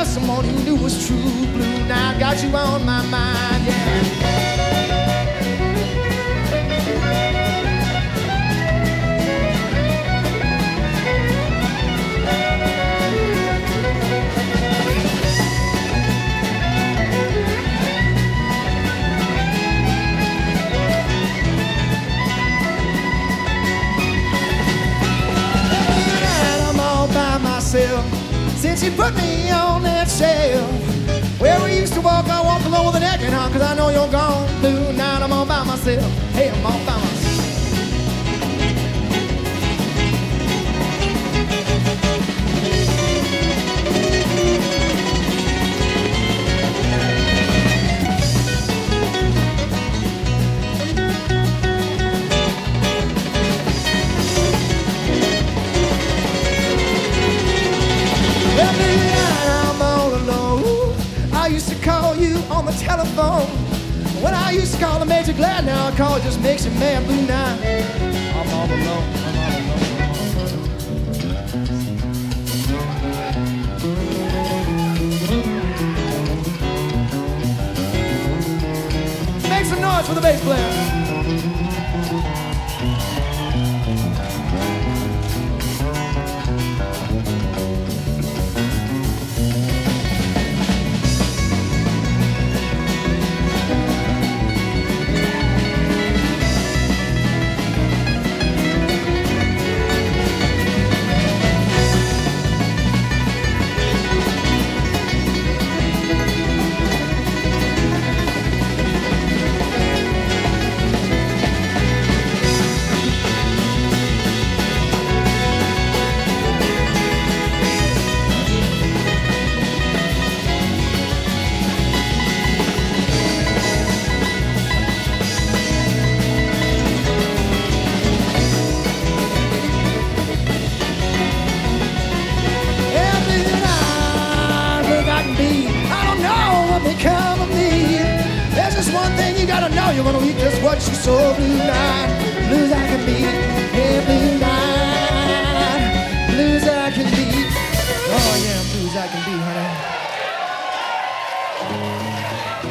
found someone who knew was true blue. Now I got you on my mind, yeah. Since you put me on that shelf where we used to walk, I walk alone with an egg in hand, 'cause I know you're gone blue. Now I'm all by myself. Hey, I'm all by myself. Call you on the telephone. When I used to call the Major Glad, now I call it just makes you mad blue. Now I'm all alone. I'm all alone. Make some noise for the bass player. You're gonna eat just what you sow blue night. Blues I can be, yeah, blue night. Blues I can be. Oh yeah, blues I can be, honey.